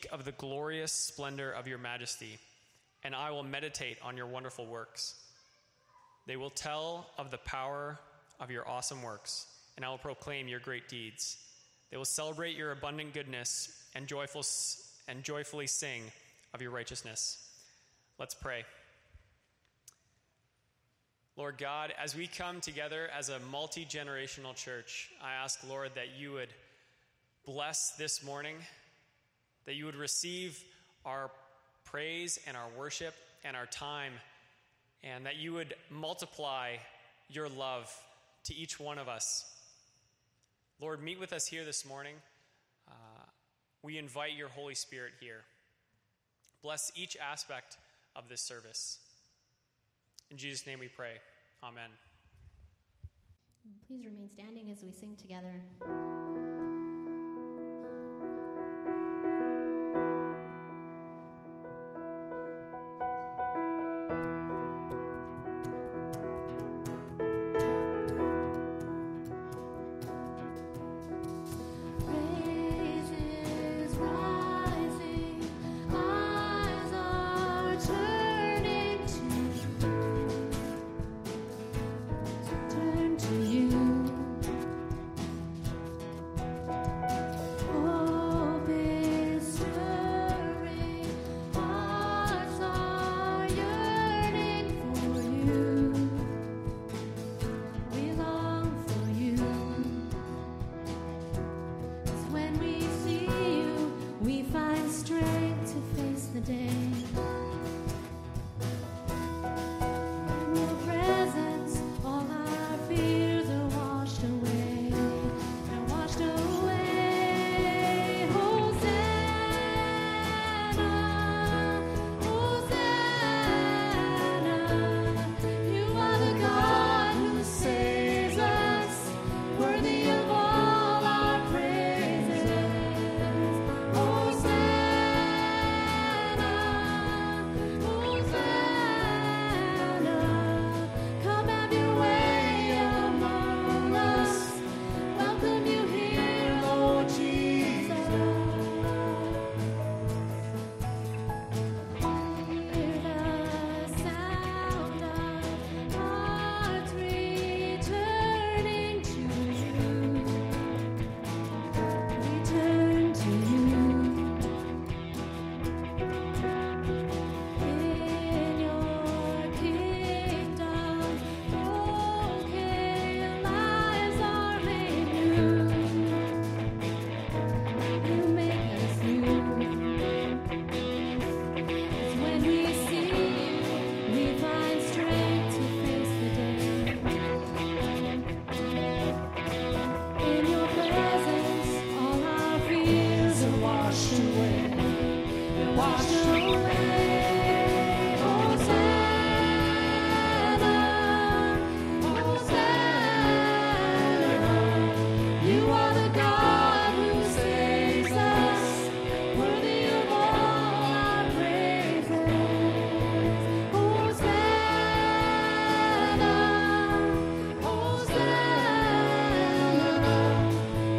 of the glorious splendor of your majesty, and I will meditate on your wonderful works. They will tell of the power of your awesome works, and I will proclaim your great deeds. They will celebrate your abundant goodness and joyfully sing of your righteousness. Let's pray. Lord God, as we come together as a multi-generational church, I ask, Lord, that you would bless this morning, that you would receive our praise and our worship and our time, and that you would multiply your love to each one of us. Lord, meet with us here this morning. We invite your Holy Spirit here. Bless each aspect of this service. In Jesus' name we pray. Amen. Please remain standing as we sing together.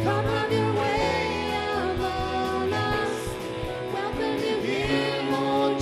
Welcome you here, Lord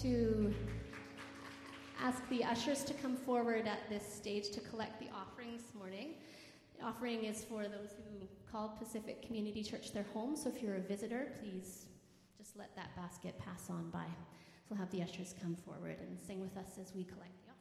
to ask the ushers to come forward at this stage to collect the offering this morning. The offering is for those who call Pacific Community Church their home, so if you're a visitor, please just let that basket pass on by. So we'll have the ushers come forward and sing with us as we collect the offering.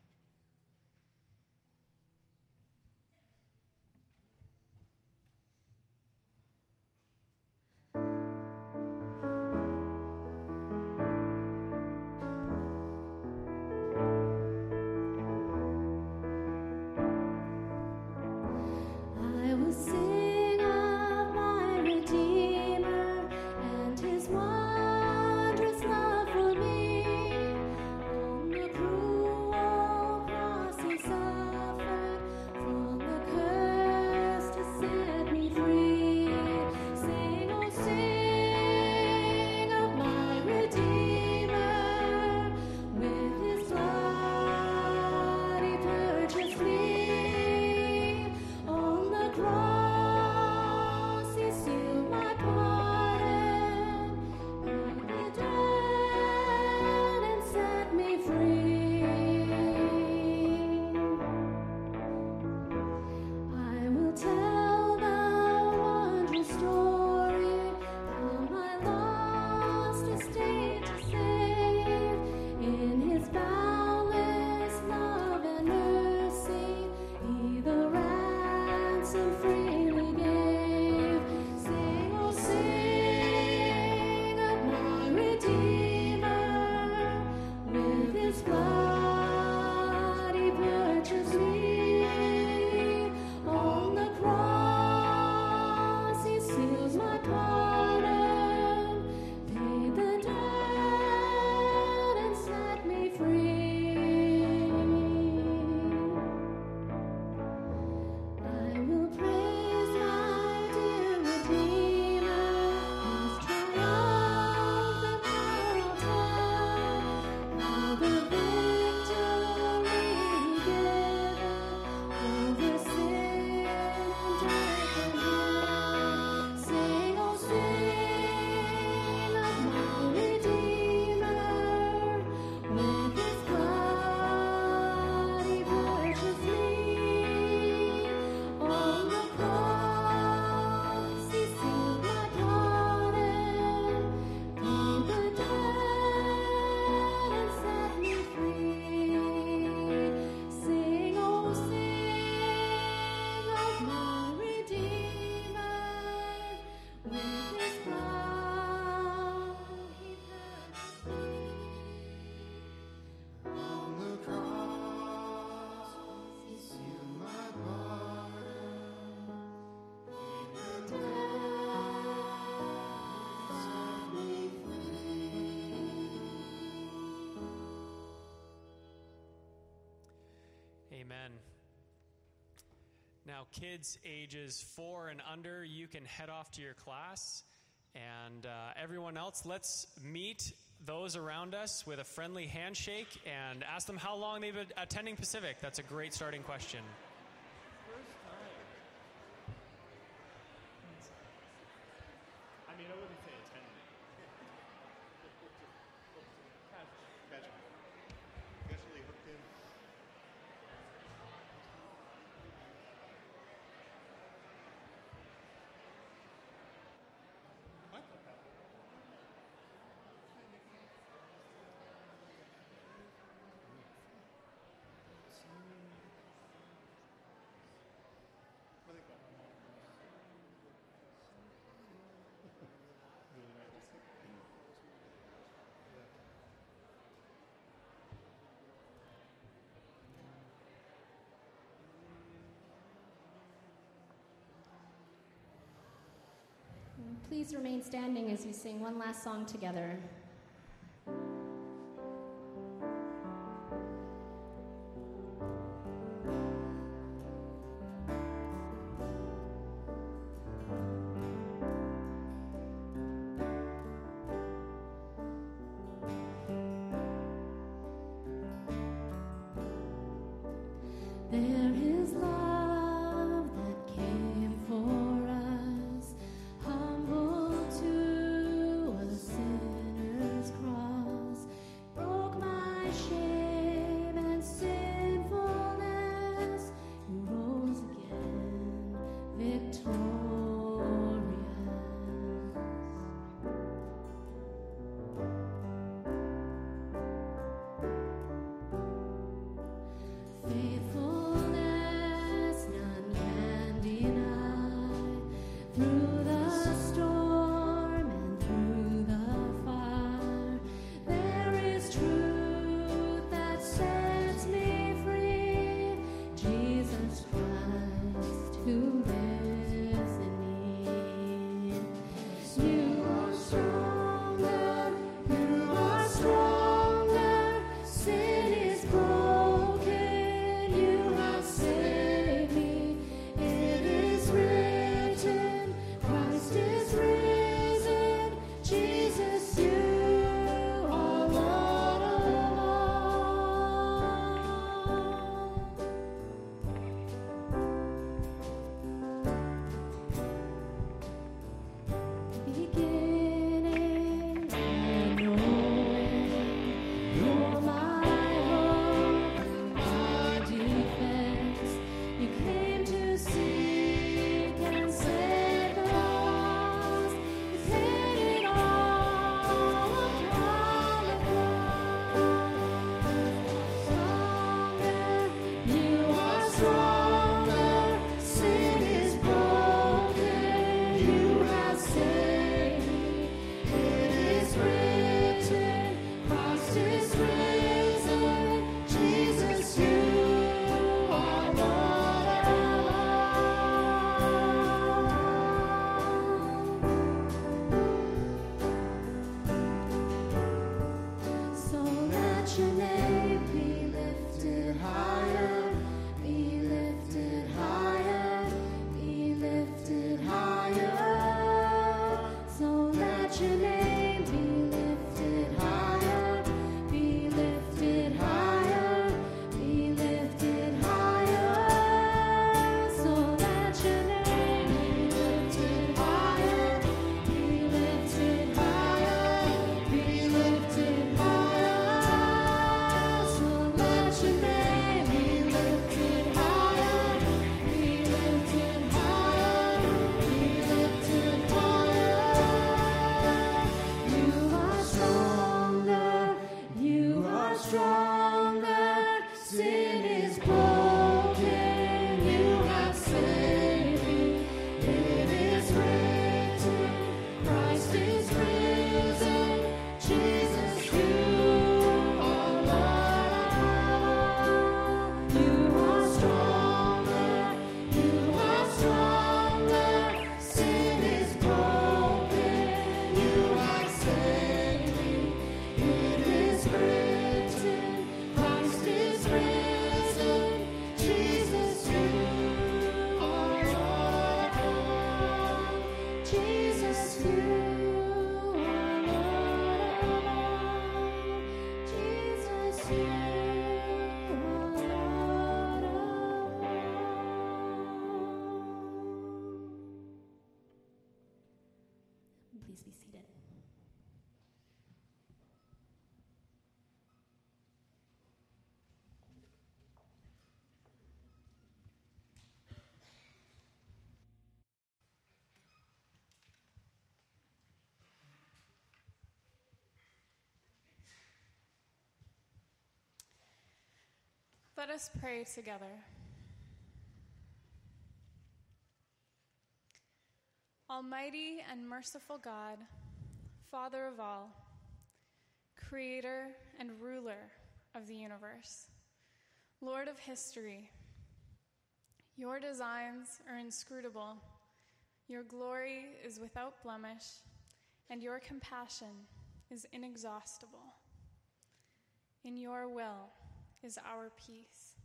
Amen. Now, kids ages 4 and under, you can head off to your class. And everyone else, let's meet those around us with a friendly handshake and ask them how long they've been attending Pacific. That's a great starting question. First time. I mean, I wouldn't say attending. Casual. Casually hooked in. What? Please remain standing as we sing one last song together. There is love that came for us, humble to a sinner's cross. shame and sinfulness, you rose again, victorious. Faithfulness none can deny. Through the storm and through the fire, there is truth that sets me free. Jesus Christ, who lives in me. You are stronger, you are stronger. Sin is broken, you have saved me. It is written, Christ is risen. Jesus, you are Lord of all. Beginning and no end, you're my hope, my defense. You came to seek and save the lost. You paid it all upon the cross. You are stronger. Sin is broken. You have saved me. It is written, Christ is risen. Jesus, you are Lord of all. So let your name be lifted higher, be lifted higher, be lifted higher. So let your name be lifted higher, be lifted higher, be lifted higher. So let your name be lifted higher, be lifted higher, be lifted higher. So let your name be lifted higher, be lifted higher, be lifted higher. You are stronger, you are stronger. Sin is broken, you have saved me. It is written, Christ is risen. Jesus, you are Lord. You are stronger, you are stronger. Sin is broken, you have saved me. It is written, Christ is risen. Jesus, you are Lord. Jesus, you are Lord. Jesus, you are Lord. Please be seated. Let us pray together. Almighty and merciful God, Father of all, Creator and ruler of the universe, Lord of history, your designs are inscrutable, your glory is without blemish, and your compassion is inexhaustible. In your will is our peace.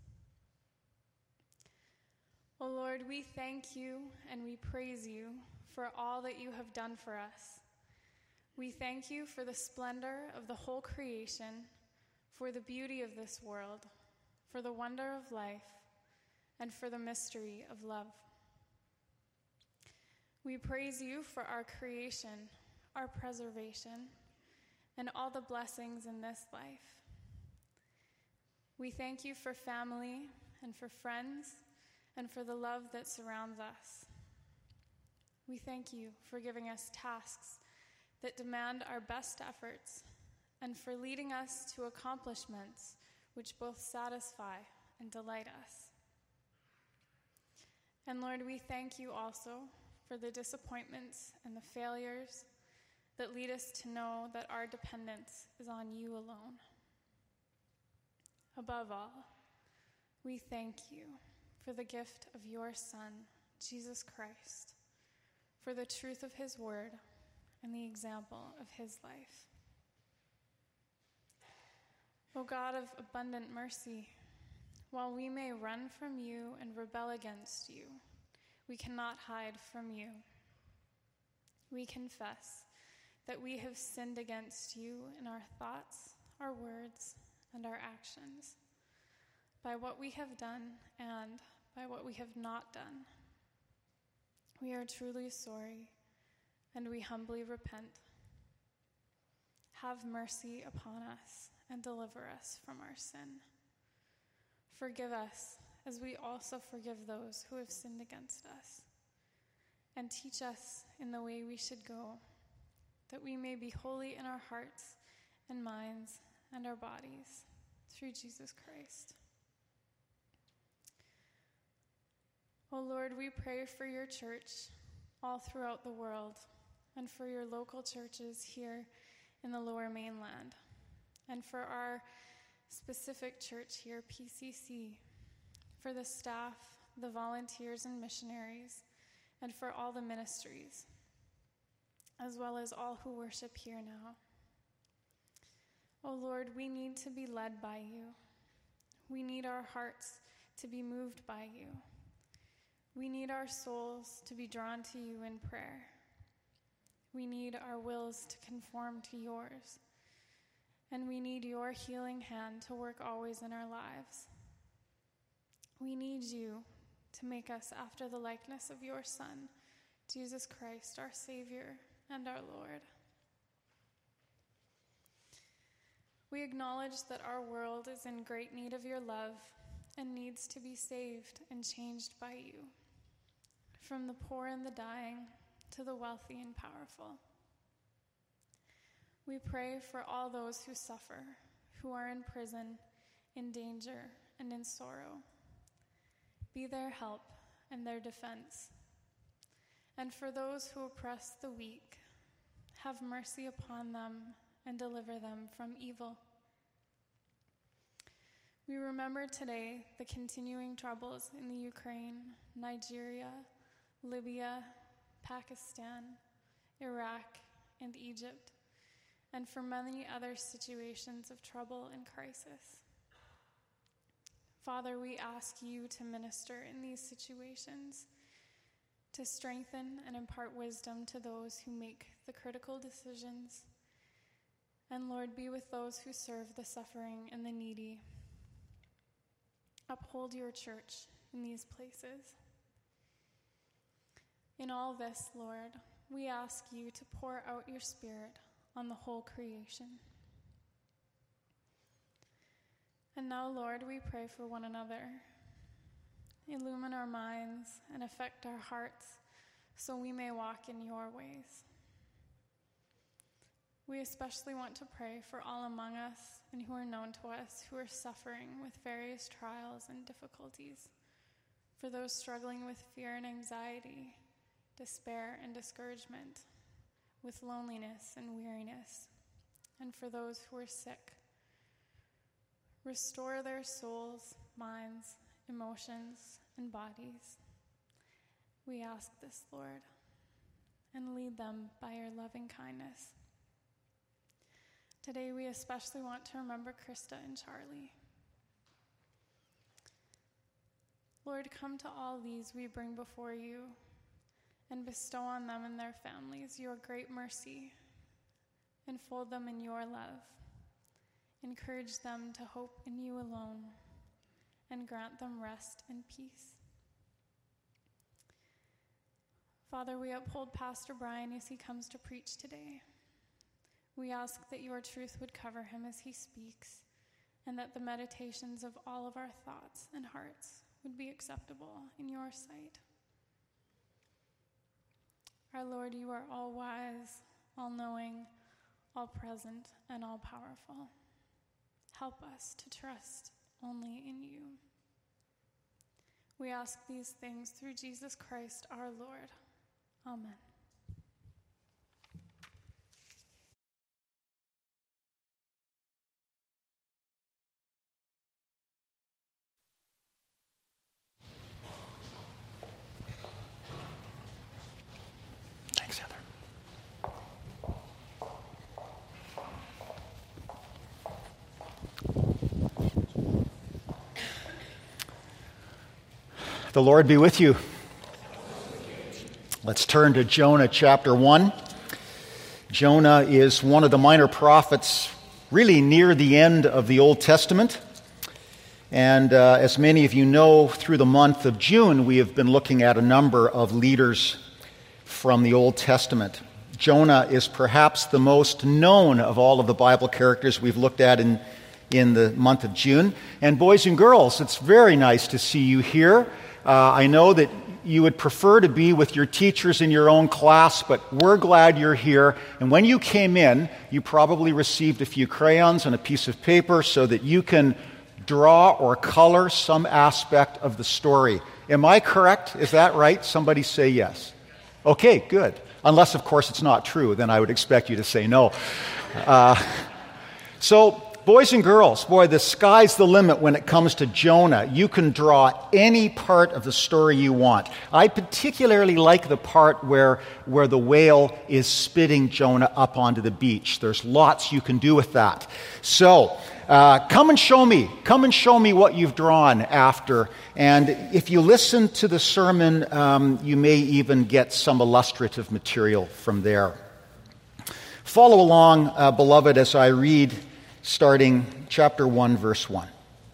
O Lord, we thank you and we praise you for all that you have done for us. We thank you for the splendor of the whole creation, for the beauty of this world, for the wonder of life, and for the mystery of love. We praise you for our creation, our preservation, and all the blessings in this life. We thank you for family and for friends and for the love that surrounds us. We thank you for giving us tasks that demand our best efforts and for leading us to accomplishments which both satisfy and delight us. And Lord, we thank you also for the disappointments and the failures that lead us to know that our dependence is on you alone. Above all, we thank you for the gift of your Son, Jesus Christ, for the truth of his word and the example of his life. O God of abundant mercy, while we may run from you and rebel against you, we cannot hide from you. We confess that we have sinned against you in our thoughts, our words, and our actions, by what we have done and by what we have not done. We are truly sorry, and we humbly repent. Have mercy upon us and deliver us from our sin. Forgive us as we also forgive those who have sinned against us. And teach us in the way we should go, that we may be holy in our hearts and minds and our bodies, through Jesus Christ. O Lord, we pray for your church all throughout the world and for your local churches here in the Lower Mainland, and for our specific church here, PCC, for the staff, the volunteers and missionaries, and for all the ministries, as well as all who worship here now. O Lord, we need to be led by you. We need our hearts to be moved by you. We need our souls to be drawn to you in prayer. We need our wills to conform to yours. And we need your healing hand to work always in our lives. We need you to make us after the likeness of your Son, Jesus Christ, our Savior and our Lord. We acknowledge that our world is in great need of your love and needs to be saved and changed by you, from the poor and the dying to the wealthy and powerful. We pray for all those who suffer, who are in prison, in danger, and in sorrow. Be their help and their defense. And for those who oppress the weak, have mercy upon them and deliver them from evil. We remember today the continuing troubles in the Ukraine, Nigeria, Libya, Pakistan, Iraq, and Egypt, and for many other situations of trouble and crisis. Father, we ask you to minister in these situations, to strengthen and impart wisdom to those who make the critical decisions. And Lord, be with those who serve the suffering and the needy. Uphold your church in these places. In all this, Lord, we ask you to pour out your Spirit on the whole creation. And now, Lord, we pray for one another. Illumine our minds and affect our hearts so we may walk in your ways. We especially want to pray for all among us and who are known to us who are suffering with various trials and difficulties, for those struggling with fear and anxiety, despair and discouragement, with loneliness and weariness, and for those who are sick. Restore their souls, minds, emotions, and bodies. We ask this, Lord, and lead them by your loving kindness. Today we especially want to remember Krista and Charlie. Lord, come to all these we bring before you and bestow on them and their families your great mercy. Enfold them in your love. Encourage them to hope in you alone and grant them rest and peace. Father, we uphold Pastor Brian as he comes to preach today. We ask that your truth would cover him as he speaks and that the meditations of all of our thoughts and hearts would be acceptable in your sight. Our Lord, you are all wise, all knowing, all present, and all powerful. Help us to trust only in you. We ask these things through Jesus Christ our Lord. Amen. Thanks, Heather. The Lord be with you. Let's turn to Jonah chapter 1. Jonah is one of the minor prophets really near the end of the Old Testament. And as many of you know, through the month of June, we have been looking at a number of leaders from the Old Testament. Jonah is perhaps the most known of all of the Bible characters we've looked at in the month of June. And boys and girls, it's very nice to see you here. I know that you would prefer to be with your teachers in your own class, but we're glad you're here. And when you came in, you probably received a few crayons and a piece of paper so that you can draw or color some aspect of the story. Am I correct? Is that right? Somebody say yes. Okay, good. Unless, of course, it's not true. Then I would expect you to say no. So, boys and girls, boy, the sky's the limit when it comes to Jonah. You can draw any part of the story you want. I particularly like the part where the whale is spitting Jonah up onto the beach. There's lots you can do with that. So, come and show me. Come and show me what you've drawn after. And if you listen to the sermon, you may even get some illustrative material from there. Follow along, beloved, as I read starting chapter 1, verse 1.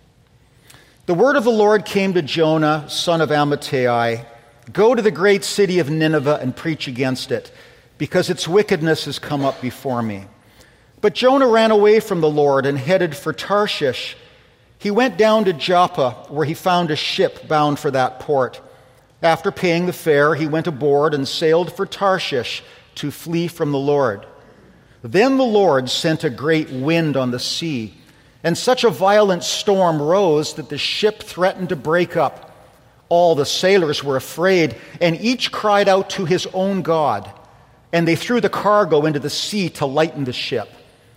The word of the Lord came to Jonah, son of Amittai. Go to the great city of Nineveh and preach against it, because its wickedness has come up before me. But Jonah ran away from the Lord and headed for Tarshish. He went down to Joppa, where he found a ship bound for that port. After paying the fare, he went aboard and sailed for Tarshish to flee from the Lord. Then the Lord sent a great wind on the sea, and such a violent storm rose that the ship threatened to break up. All the sailors were afraid, and each cried out to his own God, and they threw the cargo into the sea to lighten the ship.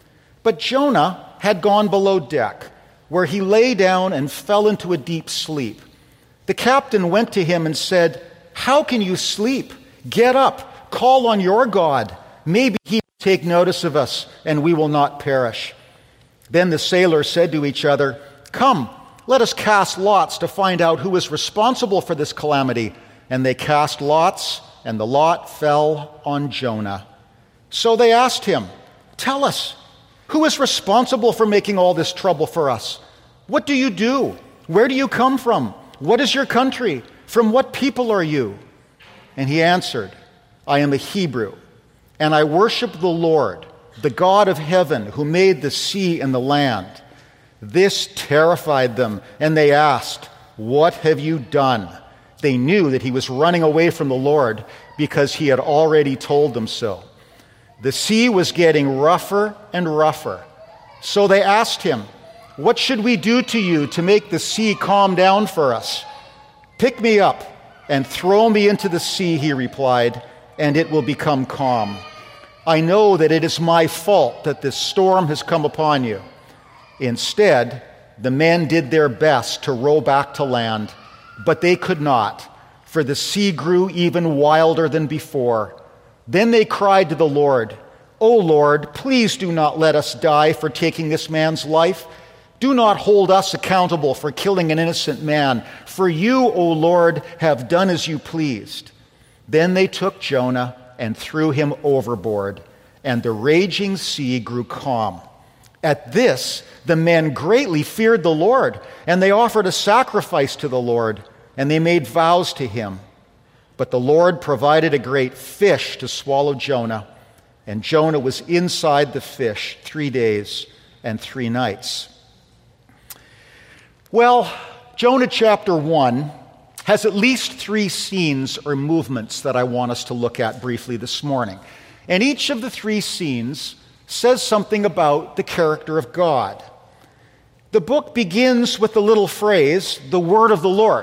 But Jonah had gone below deck, where he lay down and fell into a deep sleep. The captain went to him and said, "How can you sleep? Get up, call on your God. Maybe he will take notice of us, and we will not perish." Then the sailors said to each other, "Come, let us cast lots to find out who is responsible for this calamity." And they cast lots, and the lot fell on Jonah. So they asked him, "Tell us, who is responsible for making all this trouble for us? What do you do? Where do you come from? What is your country? From what people are you?" And he answered, "I am a Hebrew, and I worship the Lord, the God of heaven, who made the sea and the land." This terrified them, and they asked, "What have you done?" They knew that he was running away from the Lord because he had already told them so. The sea was getting rougher and rougher. So they asked him, "What should we do to you to make the sea calm down for us?" "Pick me up and throw me into the sea," he replied, "and it will become calm. I know that it is my fault that this storm has come upon you." Instead, the men did their best to row back to land, but they could not, for the sea grew even wilder than before. Then they cried to the Lord, "O Lord, please do not let us die for taking this man's life. Do not hold us accountable for killing an innocent man, for you, O Lord, have done as you pleased." Then they took Jonah and threw him overboard, and the raging sea grew calm. At this, the men greatly feared the Lord, and they offered a sacrifice to the Lord, and they made vows to him. But the Lord provided a great fish to swallow Jonah, and Jonah was inside the fish 3 days and 3 nights. Well, Jonah chapter 1 has at least 3 scenes or movements that I want us to look at briefly this morning. And each of the 3 scenes says something about the character of God. The book begins with the little phrase, the word of the Lord.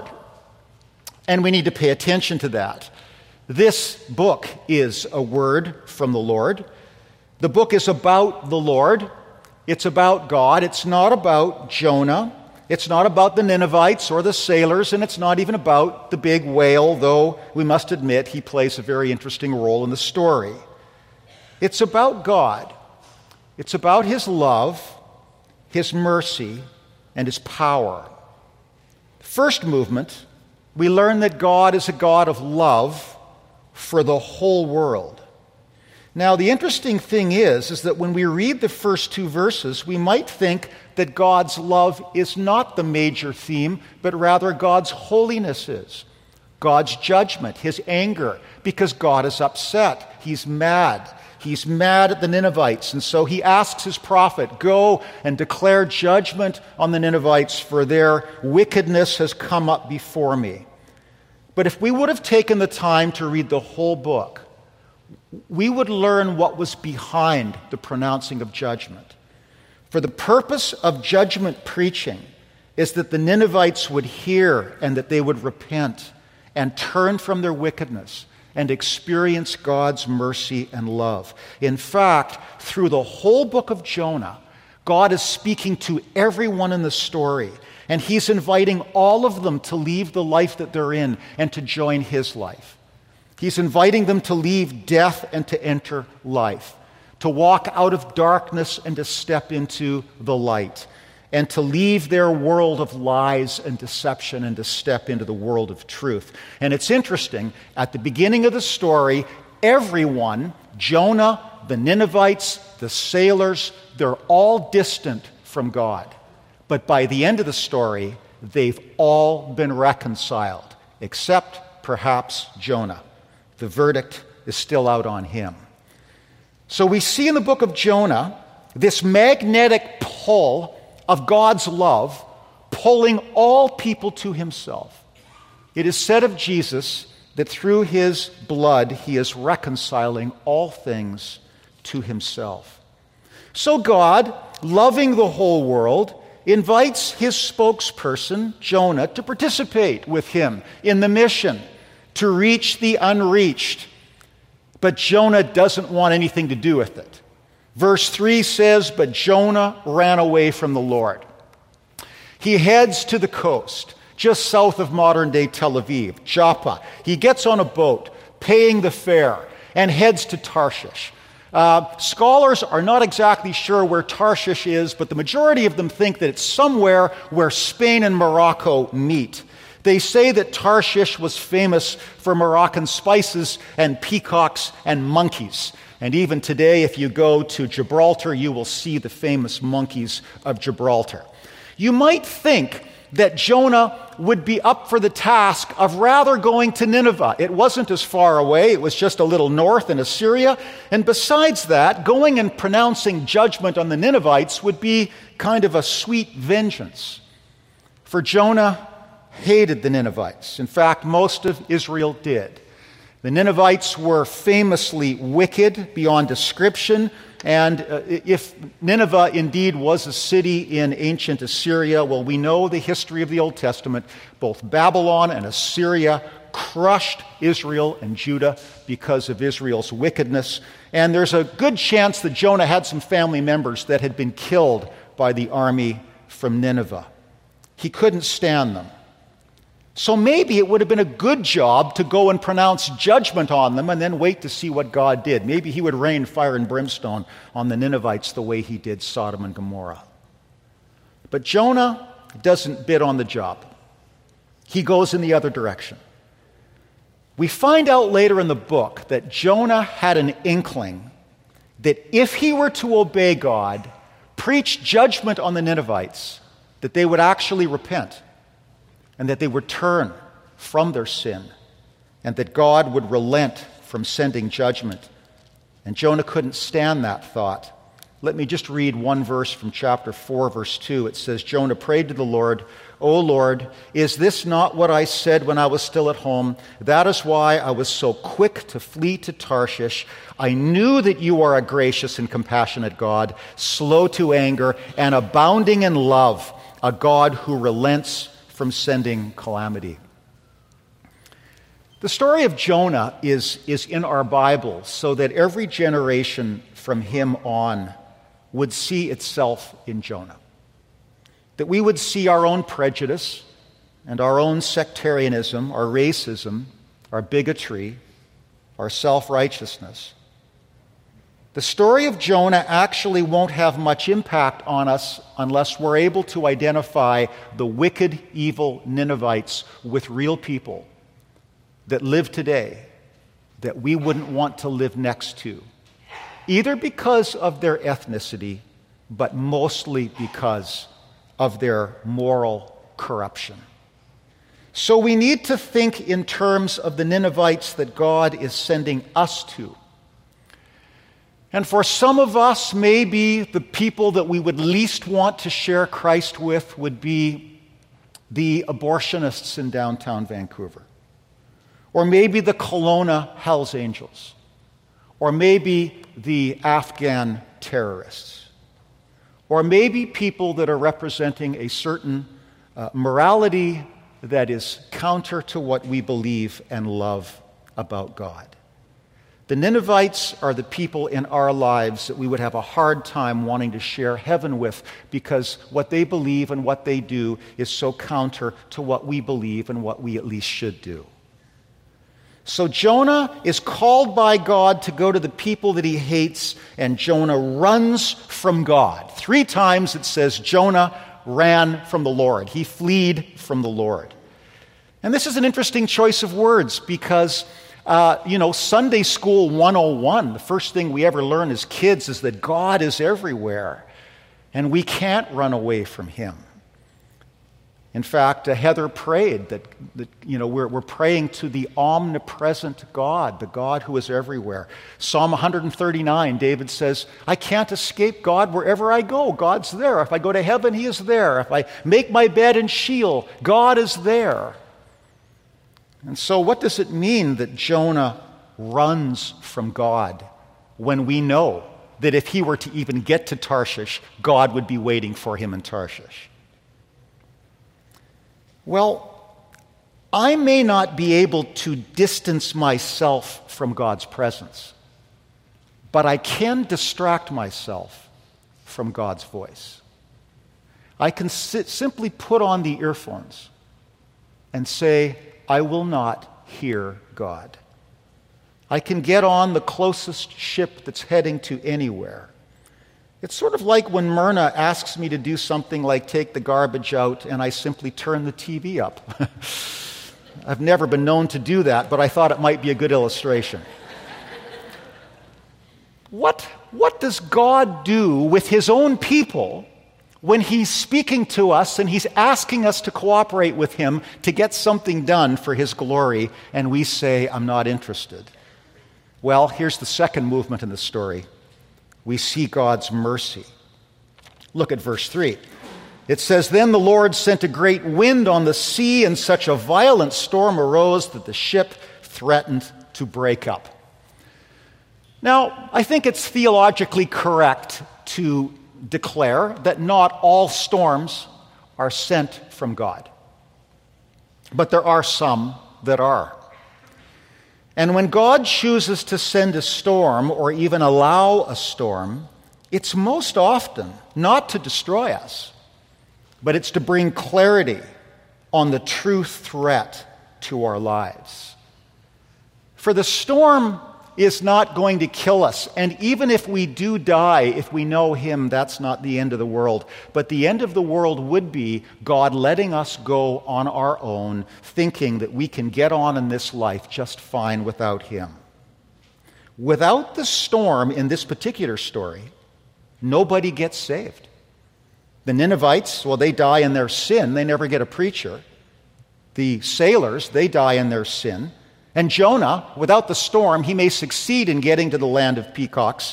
And we need to pay attention to that. This book is a word from the Lord. The book is about the Lord. It's about God. It's not about Jonah. It's not about the Ninevites or the sailors, and it's not even about the big whale, though we must admit he plays a very interesting role in the story. It's about God. It's about his love, his mercy, and his power. First movement, we learn that God is a God of love for the whole world. Now, the interesting thing is that when we read the first 2 verses, we might think that God's love is not the major theme, but rather God's holiness is. God's judgment, his anger, because God is upset. He's mad. He's mad at the Ninevites, and so he asks his prophet, go and declare judgment on the Ninevites, for their wickedness has come up before me. But if we would have taken the time to read the whole book, we would learn what was behind the pronouncing of judgment. For the purpose of judgment preaching is that the Ninevites would hear and that they would repent and turn from their wickedness and experience God's mercy and love. In fact, through the whole book of Jonah, God is speaking to everyone in the story, and he's inviting all of them to leave the life that they're in and to join his life. He's inviting them to leave death and to enter life, to walk out of darkness and to step into the light, and to leave their world of lies and deception and to step into the world of truth. And it's interesting, at the beginning of the story, everyone, Jonah, the Ninevites, the sailors, they're all distant from God. But by the end of the story, they've all been reconciled, except perhaps Jonah. The verdict is still out on him. So we see in the book of Jonah this magnetic pull of God's love pulling all people to himself. It is said of Jesus that through his blood he is reconciling all things to himself. So God, loving the whole world, invites his spokesperson, Jonah, to participate with him in the mission to reach the unreached. But Jonah doesn't want anything to do with it. Verse 3 says, but Jonah ran away from the Lord. He heads to the coast, just south of modern-day Tel Aviv, Joppa. He gets on a boat, paying the fare, and heads to Tarshish. Scholars are not exactly sure where Tarshish is, but the majority of them think that it's somewhere where Spain and Morocco meet. They say that Tarshish was famous for Moroccan spices and peacocks and monkeys. And even today, if you go to Gibraltar, you will see the famous monkeys of Gibraltar. You might think that Jonah would be up for the task of rather going to Nineveh. It wasn't as far away. It was just a little north in Assyria. And besides that, going and pronouncing judgment on the Ninevites would be kind of a sweet vengeance. For Jonah hated the Ninevites. In fact, most of Israel did. The Ninevites were famously wicked beyond description, and if Nineveh indeed was a city in ancient Assyria, well, we know the history of the Old Testament. Both Babylon and Assyria crushed Israel and Judah because of Israel's wickedness, and there's a good chance that Jonah had some family members that had been killed by the army from Nineveh. He couldn't stand them. So maybe it would have been a good job to go and pronounce judgment on them and then wait to see what God did. Maybe he would rain fire and brimstone on the Ninevites the way he did Sodom and Gomorrah. But Jonah doesn't bid on the job. He goes in the other direction. We find out later in the book that Jonah had an inkling that if he were to obey God, preach judgment on the Ninevites, that they would actually repent, and that they would turn from their sin, and that God would relent from sending judgment. And Jonah couldn't stand that thought. Let me just read one verse from chapter 4, verse 2. It says, Jonah prayed to the Lord, O Lord, is this not what I said when I was still at home? That is why I was so quick to flee to Tarshish. I knew that you are a gracious and compassionate God, slow to anger and abounding in love, a God who relents from sending calamity. The story of Jonah is in our Bible so that every generation from him on would see itself in Jonah. That we would see our own prejudice and our own sectarianism, our racism, our bigotry, our self-righteousness. The story of Jonah actually won't have much impact on us unless we're able to identify the wicked, evil Ninevites with real people that live today that we wouldn't want to live next to, either because of their ethnicity, but mostly because of their moral corruption. So we need to think in terms of the Ninevites that God is sending us to. And for some of us, maybe the people that we would least want to share Christ with would be the abortionists in downtown Vancouver. Or maybe the Kelowna Hells Angels. Or maybe the Afghan terrorists. Or maybe people that are representing a certain morality that is counter to what we believe and love about God. The Ninevites are the people in our lives that we would have a hard time wanting to share heaven with because what they believe and what they do is so counter to what we believe and what we at least should do. So Jonah is called by God to go to the people that he hates, and Jonah runs from God. 3 times it says Jonah ran from the Lord. He fled from the Lord. And this is an interesting choice of words because, Sunday School 101, the first thing we ever learn as kids is that God is everywhere, and we can't run away from him. In fact, Heather prayed that we're praying to the omnipresent God, the God who is everywhere. Psalm 139, David says, I can't escape God wherever I go. God's there. If I go to heaven, he is there. If I make my bed in Sheol, God is there. And so what does it mean that Jonah runs from God when we know that if he were to even get to Tarshish, God would be waiting for him in Tarshish? Well, I may not be able to distance myself from God's presence, but I can distract myself from God's voice. I can simply put on the earphones and say, I will not hear God. I can get on the closest ship that's heading to anywhere. It's sort of like when Myrna asks me to do something like take the garbage out and I simply turn the TV up. I've never been known to do that, but I thought it might be a good illustration. What does God do with his own people when he's speaking to us and he's asking us to cooperate with him to get something done for his glory, and we say, I'm not interested? Well, here's the second movement in the story. We see God's mercy. Look at verse 3. It says, Then the Lord sent a great wind on the sea, and such a violent storm arose that the ship threatened to break up. Now, I think it's theologically correct to declare that not all storms are sent from God. But there are some that are. And when God chooses to send a storm or even allow a storm, it's most often not to destroy us, but it's to bring clarity on the true threat to our lives. For the storm is not going to kill us, and even if we do die, if we know him, that's not the end of the world. But the end of the world would be God letting us go on our own, thinking that we can get on in this life just fine without him. Without the storm in this particular story, nobody gets saved. The Ninevites, well, they die in their sin. They never get a preacher. The sailors, they die in their sin. And Jonah, without the storm, he may succeed in getting to the land of peacocks,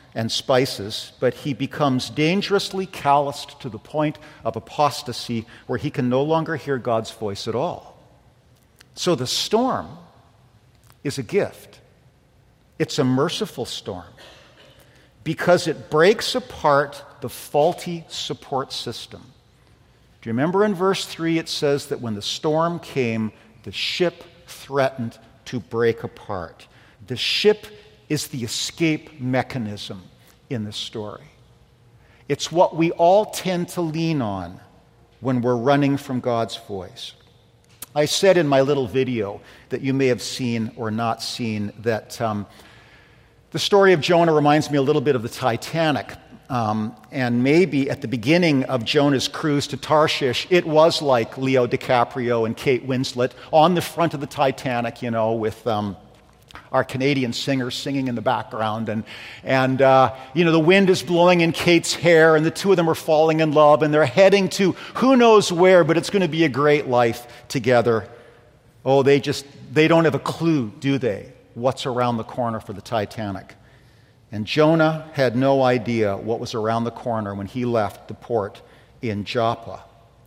and spices, but he becomes dangerously calloused to the point of apostasy where he can no longer hear God's voice at all. So the storm is a gift. It's a merciful storm because it breaks apart the faulty support system. Do you remember in verse 3 it says that when the storm came, the ship threatened to break apart. The ship is the escape mechanism in the story. It's what we all tend to lean on when we're running from God's voice. I said in my little video that you may have seen or not seen that the story of Jonah reminds me a little bit of the Titanic. And maybe at the beginning of Jonah's cruise to Tarshish, it was like Leo DiCaprio and Kate Winslet on the front of the Titanic, with our Canadian singers singing in the background. And the wind is blowing in Kate's hair, and the two of them are falling in love, and they're heading to who knows where, but it's going to be a great life together. Oh, they don't have a clue, do they, what's around the corner for the Titanic. And Jonah had no idea what was around the corner when he left the port in Joppa.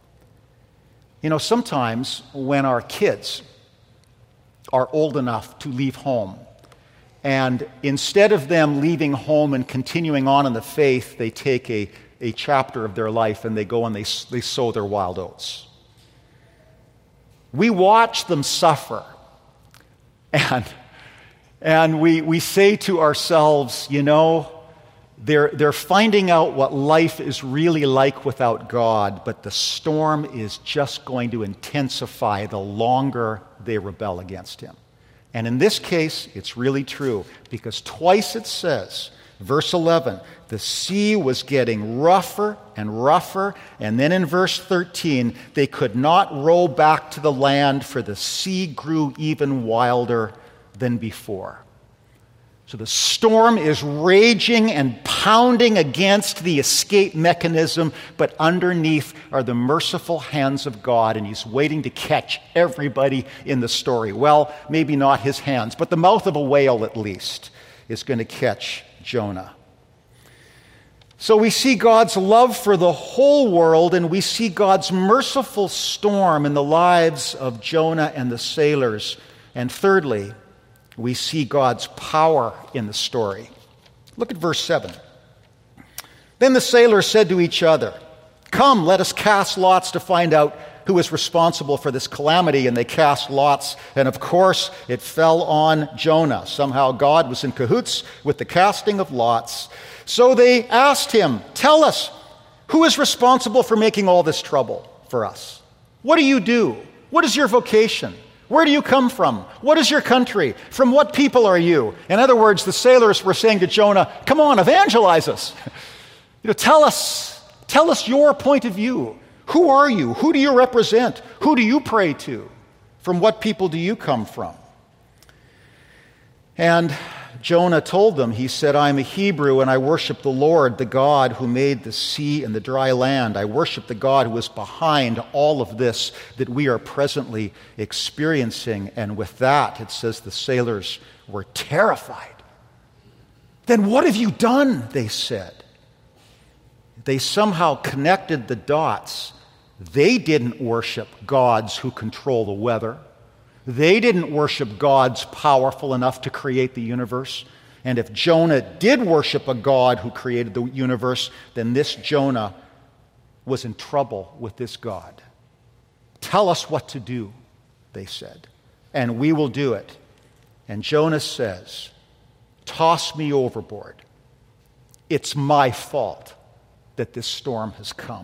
Sometimes when our kids are old enough to leave home, and instead of them leaving home and continuing on in the faith, they take a chapter of their life and they go and they sow their wild oats. We watch them suffer, and we say to ourselves, they're finding out what life is really like without God, but the storm is just going to intensify the longer they rebel against him. And in this case, it's really true, because twice it says, verse 11, the sea was getting rougher and rougher, and then in verse 13, they could not row back to the land, for the sea grew even wilder than before. So the storm is raging and pounding against the escape mechanism, but underneath are the merciful hands of God, and he's waiting to catch everybody in the story. Well, maybe not his hands, but the mouth of a whale at least is going to catch Jonah. So we see God's love for the whole world, and we see God's merciful storm in the lives of Jonah and the sailors. And thirdly, we see God's power in the story. Look at verse 7. Then the sailors said to each other, "Come, let us cast lots to find out who is responsible for this calamity." And they cast lots, and of course it fell on Jonah. Somehow God was in cahoots with the casting of lots. So they asked him, "Tell us, who is responsible for making all this trouble for us? What do you do? What is your vocation? Where do you come from? What is your country? From what people are you?" In other words, the sailors were saying to Jonah, "Come on, evangelize us. Tell us your point of view. Who are you? Who do you represent? Who do you pray to? From what people do you come from?" And Jonah told them, he said, "I am a Hebrew, and I worship the Lord, the God who made the sea and the dry land. I worship the God who is behind all of this that we are presently experiencing." And with that, it says the sailors were terrified. "Then what have you done?" they said. They somehow connected the dots. They didn't worship gods who control the weather. They didn't worship gods powerful enough to create the universe. And if Jonah did worship a God who created the universe, then this Jonah was in trouble with this God. "Tell us what to do," they said, "and we will do it." And Jonah says, "Toss me overboard. It's my fault that this storm has come."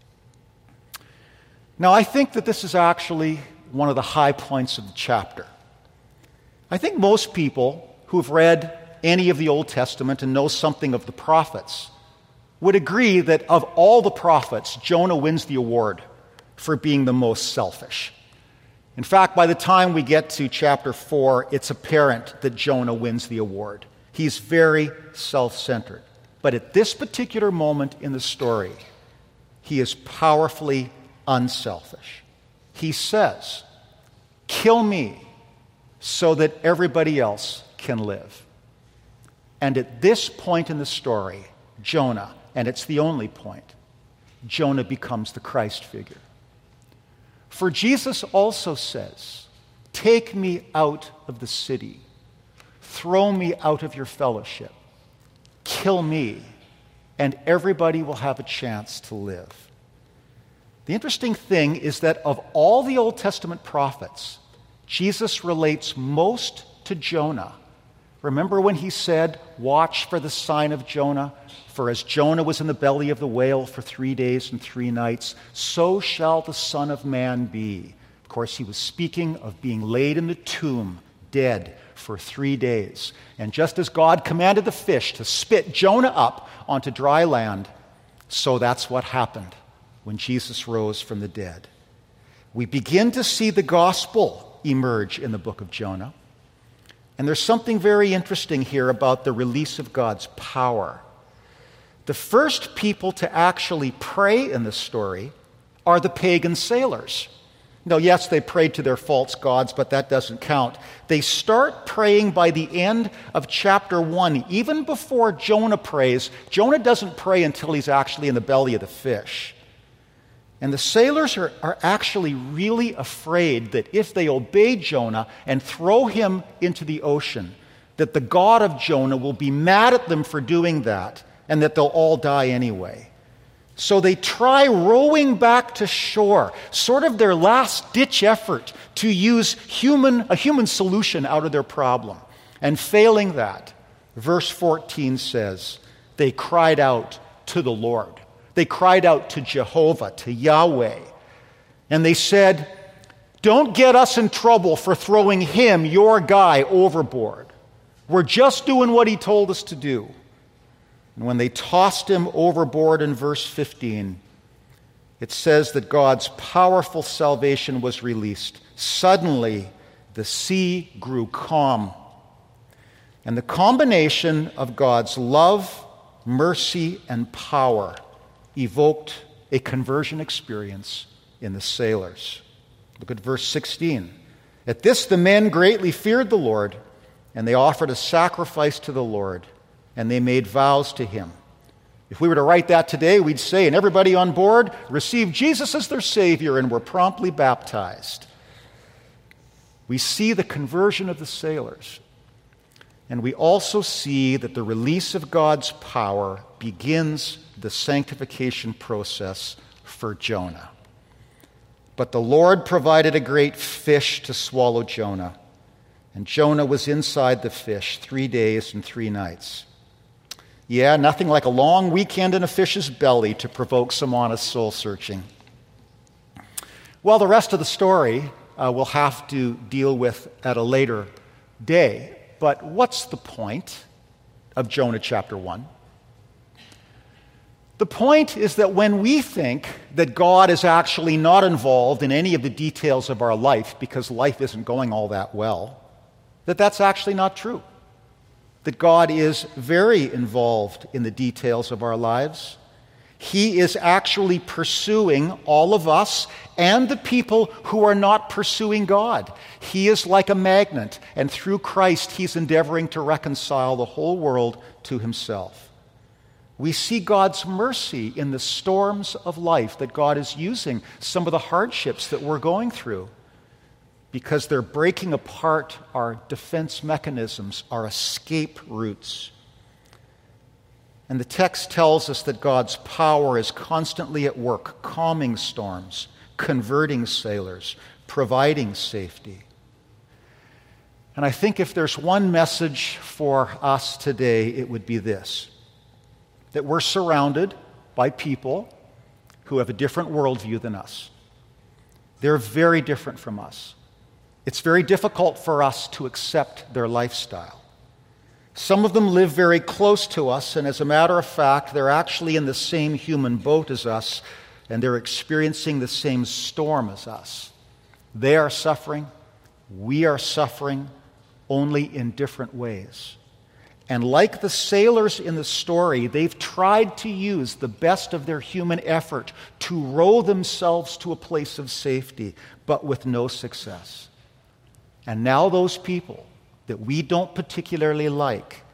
Now, I think that this is actually one of the high points of the chapter. I think most people who've read any of the Old Testament and know something of the prophets would agree that of all the prophets, Jonah wins the award for being the most selfish. In fact, by the time we get to chapter 4, it's apparent that Jonah wins the award. He's very self-centered. But at this particular moment in the story, he is powerfully unselfish. He says, "Kill me so that everybody else can live." And at this point in the story, Jonah, and it's the only point, Jonah becomes the Christ figure. For Jesus also says, "Take me out of the city. Throw me out of your fellowship. Kill me, and everybody will have a chance to live." The interesting thing is that of all the Old Testament prophets, Jesus relates most to Jonah. Remember when he said, "Watch for the sign of Jonah? For as Jonah was in the belly of the whale for 3 days and 3 nights, so shall the Son of Man be." Of course, he was speaking of being laid in the tomb, dead for 3 days. And just as God commanded the fish to spit Jonah up onto dry land, so that's what happened when Jesus rose from the dead. We begin to see the gospel emerge in the book of Jonah. And there's something very interesting here about the release of God's power. The first people to actually pray in the story are the pagan sailors. Now, yes, they prayed to their false gods, but that doesn't count. They start praying by the end of chapter 1. Even before Jonah prays, Jonah doesn't pray until he's actually in the belly of the fish. And the sailors are actually really afraid that if they obey Jonah and throw him into the ocean, that the God of Jonah will be mad at them for doing that and that they'll all die anyway. So they try rowing back to shore, sort of their last-ditch effort to use a human solution out of their problem. And failing that, verse 14 says, they cried out to the Lord. They cried out to Jehovah, to Yahweh. And they said, "Don't get us in trouble for throwing him, your guy, overboard. We're just doing what he told us to do." And when they tossed him overboard in verse 15, it says that God's powerful salvation was released. Suddenly, the sea grew calm. And the combination of God's love, mercy, and power evoked a conversion experience in the sailors. Look at verse 16. At this, the men greatly feared the Lord, and they offered a sacrifice to the Lord, and they made vows to him. If we were to write that today, we'd say, and everybody on board received Jesus as their Savior and were promptly baptized. We see the conversion of the sailors, and we also see that the release of God's power begins the sanctification process for Jonah. But the Lord provided a great fish to swallow Jonah, and Jonah was inside the fish 3 days and 3 nights. Yeah, nothing like a long weekend in a fish's belly to provoke some honest soul searching. Well, the rest of the story we'll have to deal with at a later day. But what's the point of Jonah chapter 1? The point is that when we think that God is actually not involved in any of the details of our life because life isn't going all that well, that's actually not true. That God is very involved in the details of our lives. He is actually pursuing all of us and the people who are not pursuing God. He is like a magnet, and through Christ, he's endeavoring to reconcile the whole world to himself. We see God's mercy in the storms of life, that God is using some of the hardships that we're going through because they're breaking apart our defense mechanisms, our escape routes. And the text tells us that God's power is constantly at work, calming storms, converting sailors, providing safety. And I think if there's one message for us today, it would be this: that we're surrounded by people who have a different worldview than us. They're very different from us. It's very difficult for us to accept their lifestyle. Some of them live very close to us, and as a matter of fact, they're actually in the same human boat as us, and they're experiencing the same storm as us. They are suffering. We are suffering, only in different ways. And like the sailors in the story, they've tried to use the best of their human effort to row themselves to a place of safety, but with no success. And now those people that we don't particularly like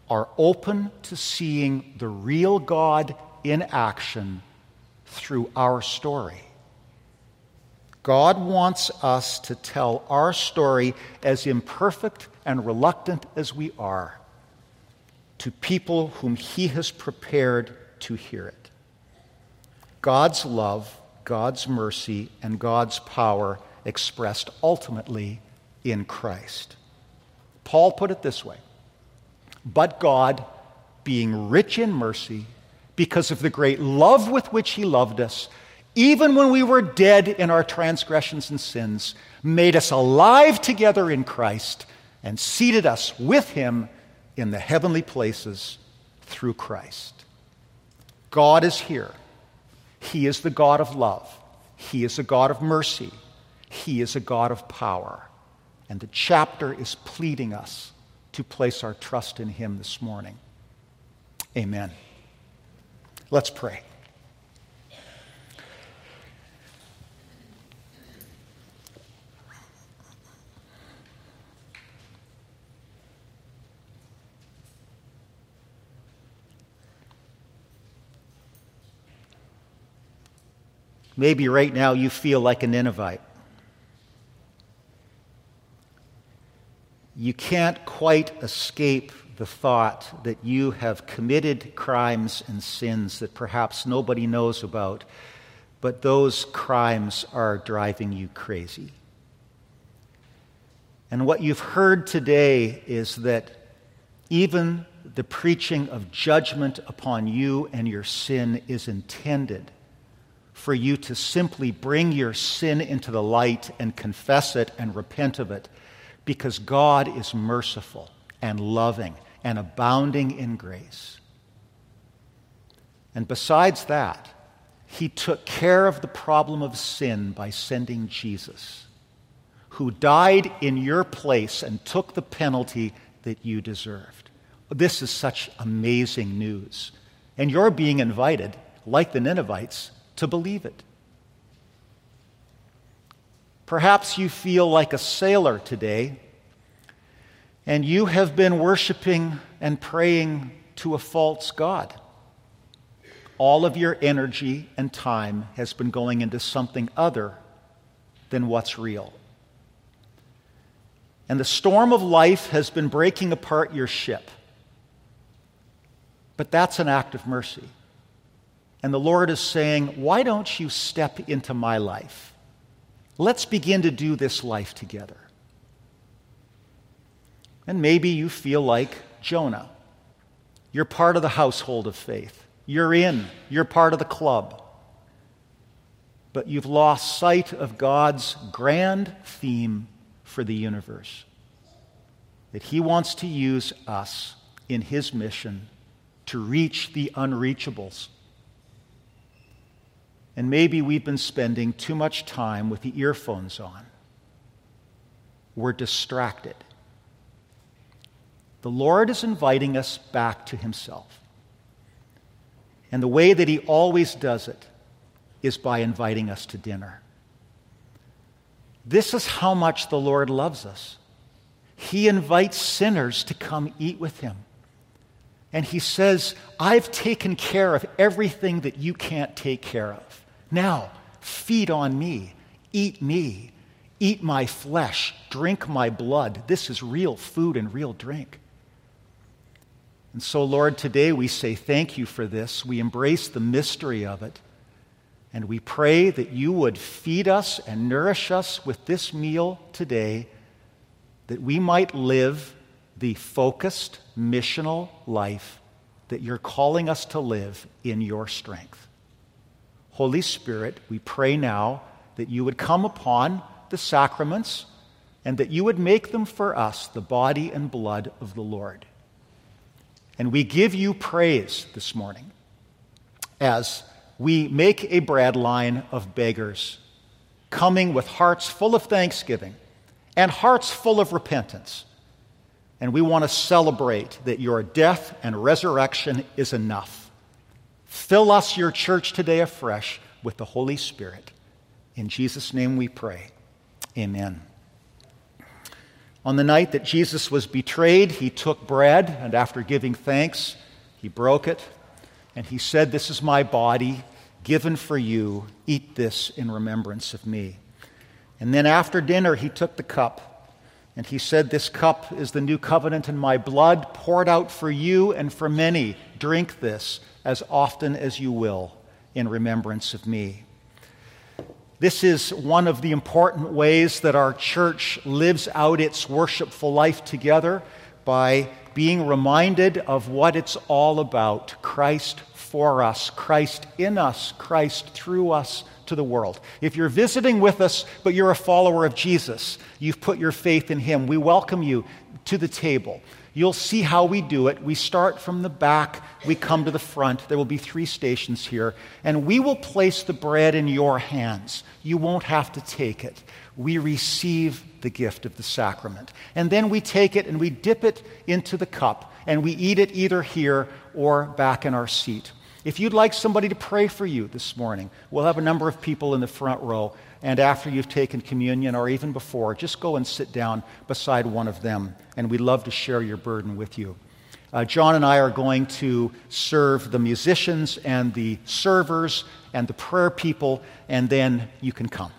are open to seeing the real God in action through our story. God wants us to tell our story, as imperfect and reluctant as we are, to people whom He has prepared to hear it. God's love, God's mercy, and God's power expressed ultimately in Christ. Paul put it this way: "But God, being rich in mercy, because of the great love with which He loved us, even when we were dead in our transgressions and sins, made us alive together in Christ and seated us with Him in the heavenly places through Christ." God is here. He is the God of love. He is a God of mercy. He is a God of power. And the chapter is pleading us to place our trust in Him this morning. Amen. Let's pray. Maybe right now you feel like a Ninevite. You can't quite escape the thought that you have committed crimes and sins that perhaps nobody knows about, but those crimes are driving you crazy. And what you've heard today is that even the preaching of judgment upon you and your sin is intended for you to simply bring your sin into the light and confess it and repent of it, because God is merciful and loving and abounding in grace. And besides that, He took care of the problem of sin by sending Jesus, who died in your place and took the penalty that you deserved. This is such amazing news. And you're being invited, like the Ninevites, to believe it. Perhaps you feel like a sailor today, and you have been worshiping and praying to a false god. All of your energy and time has been going into something other than what's real. And the storm of life has been breaking apart your ship. But that's an act of mercy. And the Lord is saying, why don't you step into my life? Let's begin to do this life together. And maybe you feel like Jonah. You're part of the household of faith. You're part of the club. But you've lost sight of God's grand theme for the universe. That He wants to use us in His mission to reach the unreachables. And maybe we've been spending too much time with the earphones on. We're distracted. The Lord is inviting us back to Himself. And the way that He always does it is by inviting us to dinner. This is how much the Lord loves us. He invites sinners to come eat with Him. And He says, I've taken care of everything that you can't take care of. Now, feed on me, eat my flesh, drink my blood. This is real food and real drink. And so, Lord, today we say thank you for this. We embrace the mystery of it. And we pray that you would feed us and nourish us with this meal today, that we might live the focused, missional life that you're calling us to live in your strength. Holy Spirit, we pray now that you would come upon the sacraments and that you would make them for us the body and blood of the Lord. And we give you praise this morning as we make a bread line of beggars, coming with hearts full of thanksgiving and hearts full of repentance. And we want to celebrate that your death and resurrection is enough. Fill us, your church, today afresh with the Holy Spirit. In Jesus' name we pray. Amen. On the night that Jesus was betrayed, he took bread, and after giving thanks, he broke it, and he said, "This is my body, given for you. Eat this in remembrance of me." And then after dinner, he took the cup, and he said, "This cup is the new covenant in my blood, poured out for you and for many. Drink this as often as you will in remembrance of me." This is one of the important ways that our church lives out its worshipful life together, by being reminded of what it's all about: Christ for us, Christ in us, Christ through us to the world. If you're visiting with us, but you're a follower of Jesus, you've put your faith in him, we welcome you to the table. You'll see how we do it. We start from the back, we come to the front. There will be 3 stations here, and we will place the bread in your hands. You won't have to take it. We receive the gift of the sacrament. And then we take it and we dip it into the cup, and we eat it either here or back in our seat. If you'd like somebody to pray for you this morning, we'll have a number of people in the front row. And after you've taken communion, or even before, just go and sit down beside one of them, and we'd love to share your burden with you. John and I are going to serve the musicians and the servers and the prayer people, and then you can come.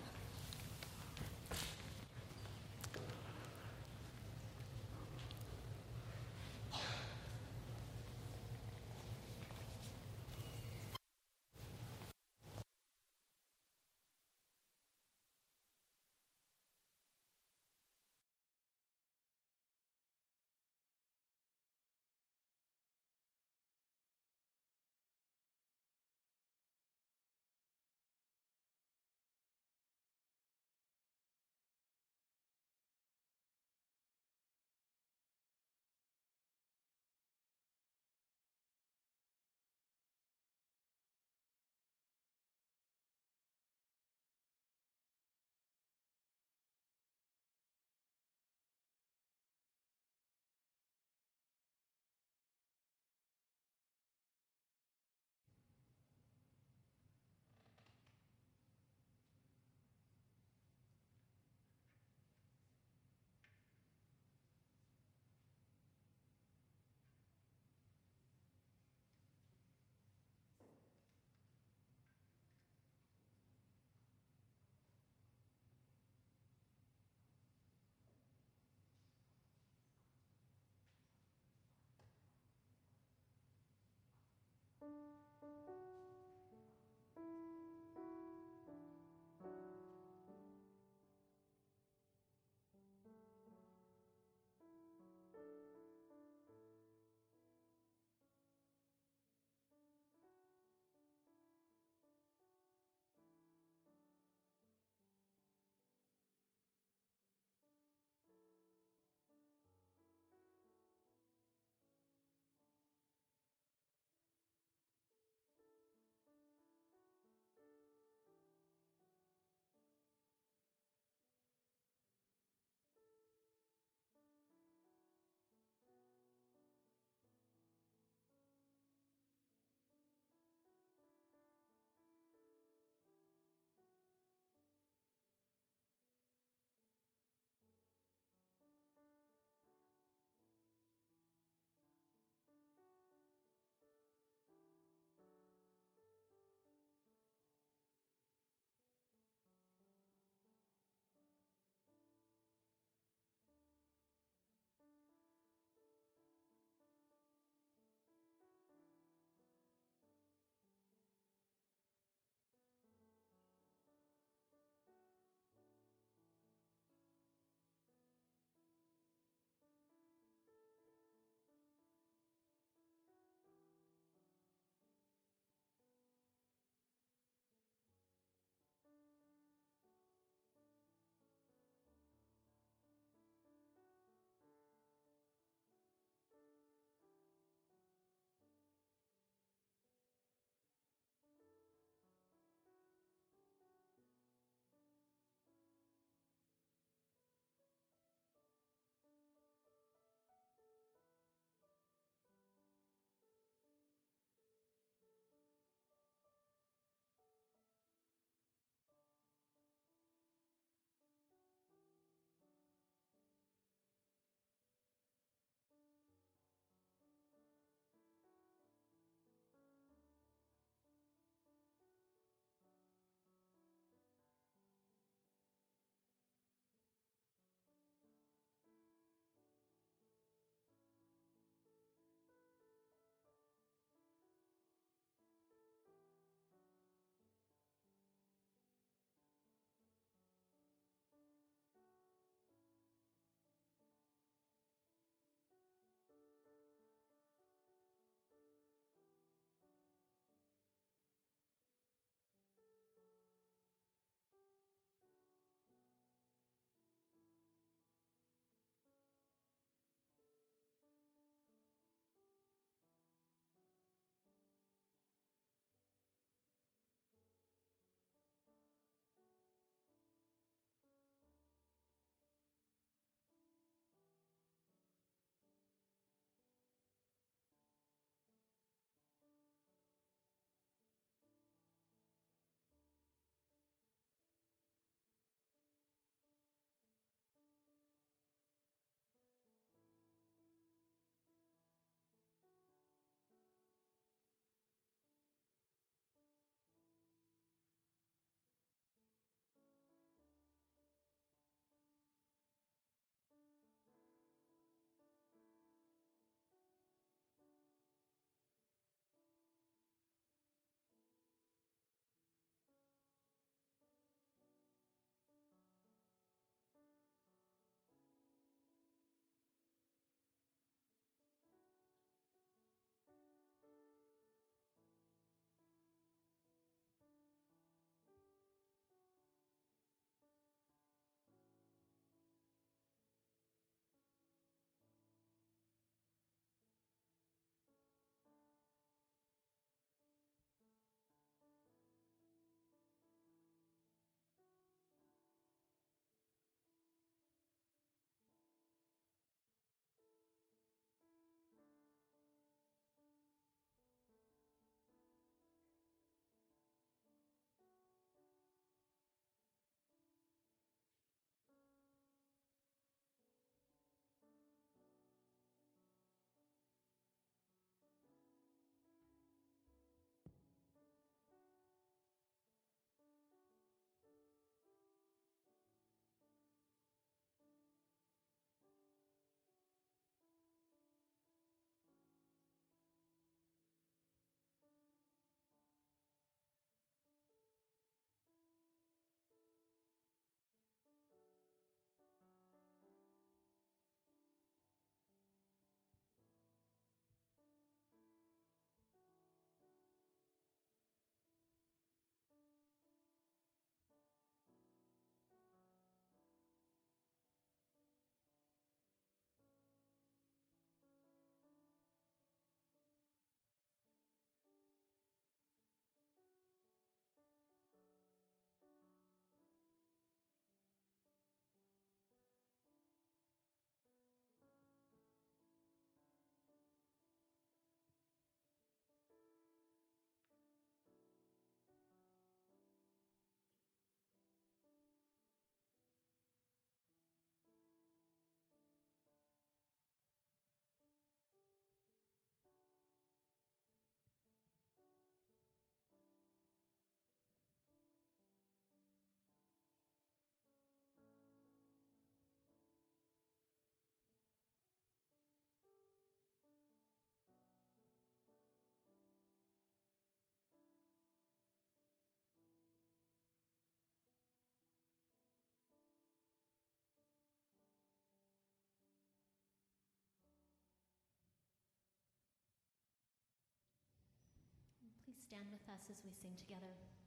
stand with us as we sing together.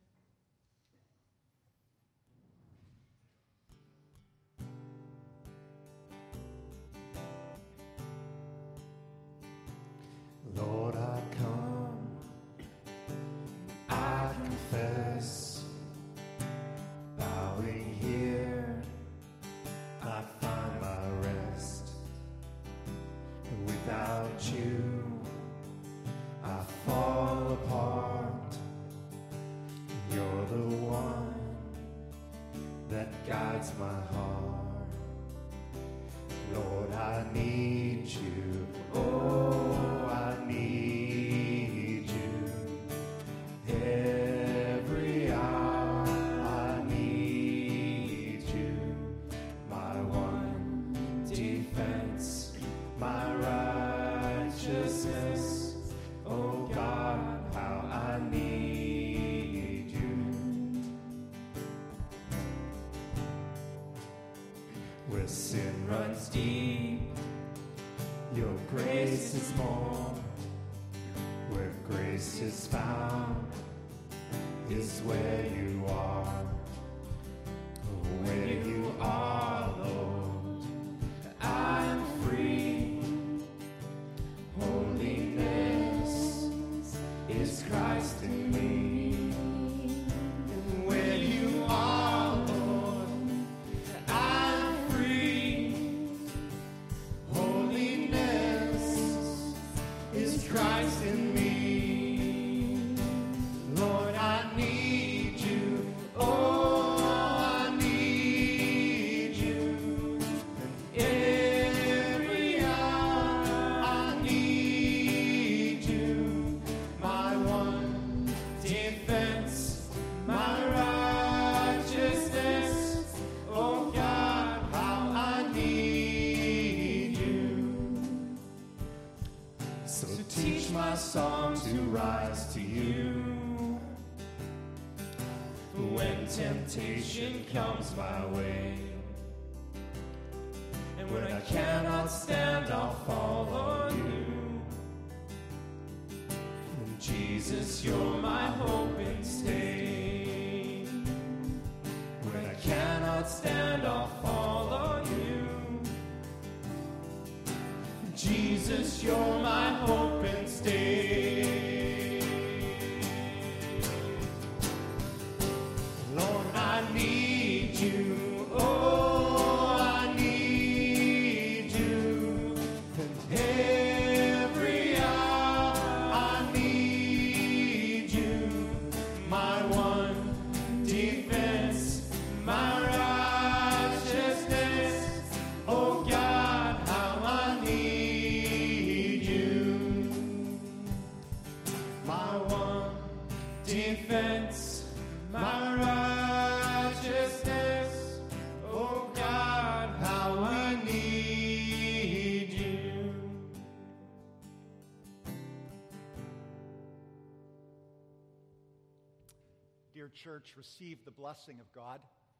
Lord, I come, I confess, bowing here, I find my rest. Without you, I fall apart. You're the one that guides my heart. Lord, I need you. Oh, I need you. Every hour I need you. My one defense, my righteousness. Oh God, how I need you. Where sin runs deep, your grace is more. Where grace is found is where you are. Where you are, Lord, I'm free. Holiness is Christ in me. And where you are, Lord, I'm free. Holiness is Christ in me. Lord, I need you. Oh, I need you. And every hour I need you. My one defense, my righteousness. Oh God, how I need you. So teach my song to rise to you. When temptation comes my way, and when I cannot stand, I'll follow you. And Jesus, you're my hope and stay. When I cannot stand, I'll follow you. Jesus, you're my hope and stay. Lord, I need you. Oh, I need you. And every hour I need you. My one defense, my righteousness. Oh God, how I need you. My one defense, my righteousness. Oh God, how I need you. Dear church, receive the blessing of God.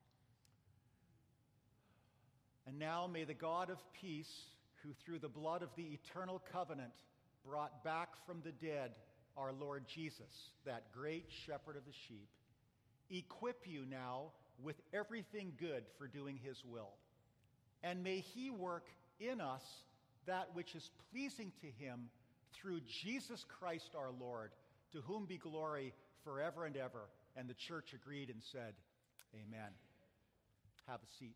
And now may the God of peace, who through the blood of the eternal covenant brought back from the dead our Lord Jesus, that great shepherd of the sheep, equip you now with everything good for doing his will. And may he work in us that which is pleasing to him through Jesus Christ our Lord, to whom be glory forever and ever. And the church agreed and said, Amen. Have a seat.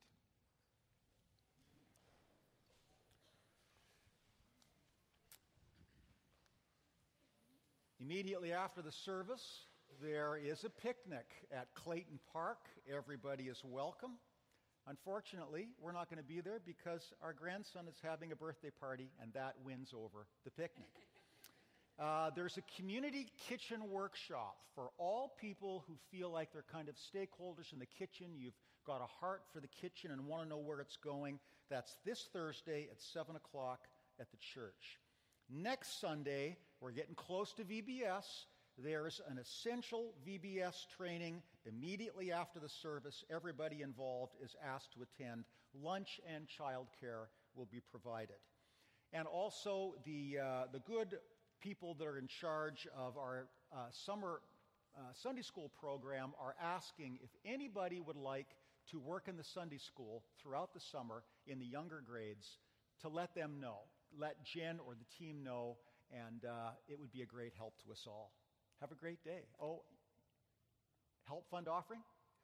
Immediately after the service, there is a picnic at Clayton Park. Everybody is welcome. Unfortunately, we're not going to be there because our grandson is having a birthday party, and that wins over the picnic. There's a community kitchen workshop for all people who feel like they're kind of stakeholders in the kitchen. You've got a heart for the kitchen and want to know where it's going. That's this Thursday at 7 o'clock at the church. Next Sunday, we're getting close to VBS. There's an essential VBS training immediately after the service. Everybody involved is asked to attend. Lunch and childcare will be provided. And also, the good people that are in charge of our summer Sunday school program are asking if anybody would like to work in the Sunday school throughout the summer in the younger grades, to let them know. Let Jen or the team know, and it would be a great help to us all. Have a great day. Oh, Help Fund offering?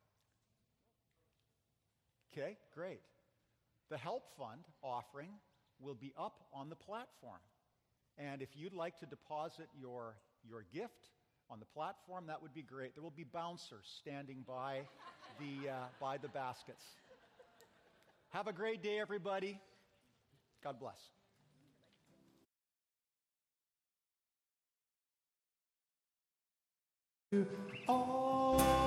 Okay, great. The Help Fund offering will be up on the platform. And if you'd like to deposit your gift on the platform, that would be great. There will be bouncers standing by the baskets. Have a great day, everybody. God bless. All